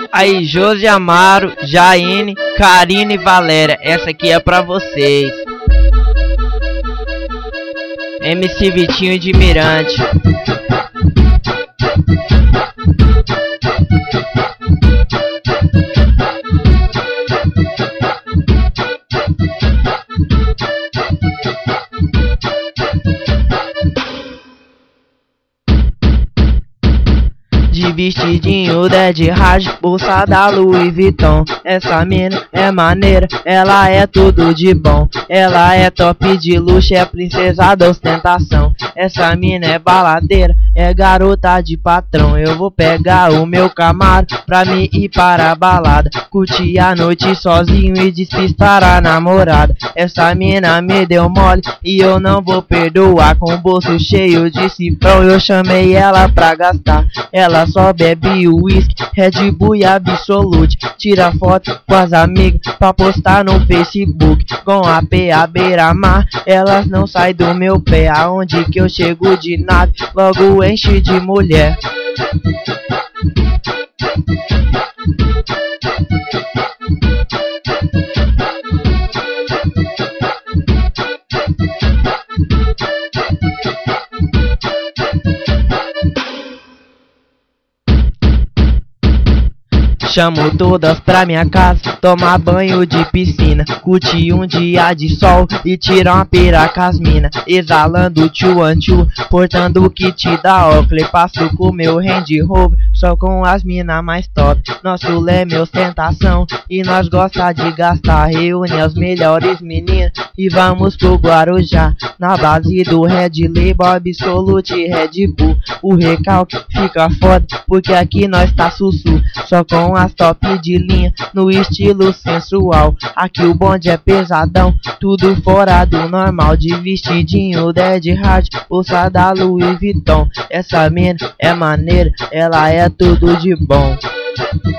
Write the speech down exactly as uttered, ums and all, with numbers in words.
Aí, Josi Amaro, Jaine, Karine e Valéria, essa aqui é pra vocês. M C Vitinho de Mirante. De vestidinho Dead Hard, bolsa da Louis Vuitton. Essa mina é maneira, ela é tudo de bom. Ela é top de luxo, é princesa da ostentação. Essa mina é baladeira, é garota de patrão. Eu vou pegar o meu Camaro pra me ir para a balada, curtir a noite sozinho e despistar a namorada. Essa mina me deu mole e eu não vou perdoar. Com o bolso cheio de cifrão eu chamei ela pra gastar. Ela só bebe uísque, Red Bull e Absolute. Tira foto com as amigas pra postar no Facebook. Com a P A beira-mar, elas não saem do meu pé. Aonde que eu chego de nave, logo enche de mulher. Chamo todas pra minha casa, tomar banho de piscina, curtir um dia de sol e tirar uma pira com as mina. Exalando tchu an tchu, portando o kit da Oakley. Passo com meu Range Rover, só com as mina mais top. Nosso lema é ostentação e nós gosta de gastar. Reúne as melhores meninas e vamos pro Guarujá. Na base do Red Label, Absolute e Red Bull. O recalque fica foda porque aqui nós tá sussu, só com as top de linha no estilo sensual. Aqui o bonde é pesadão, tudo fora do normal. De vestidinho Dead Hard, bolsa da Louis Vuitton. Essa mina é maneira, ela é tudo de bom.